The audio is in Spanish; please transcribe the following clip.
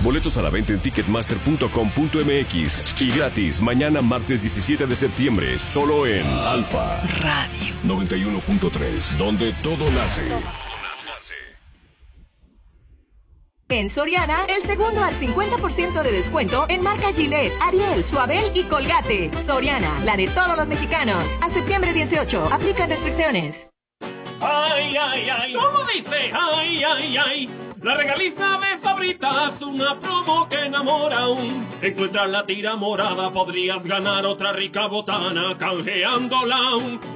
Boletos a la venta en ticketmaster.com.mx y gratis mañana martes 17 de septiembre, solo en Alfa Radio 91.3, donde todo nace. En Soriana, el segundo al 50% de descuento en marca Gillette, Ariel, Suabel y Colgate. Soriana, la de todos los mexicanos. A septiembre 18, aplican restricciones. Ay, ay, ay, ¿cómo dice? Ay, ay, ay. La regaliza de Sabritas, una promo que enamora aún. Encuentras la tira morada, podrías ganar otra rica botana canjeándola aún.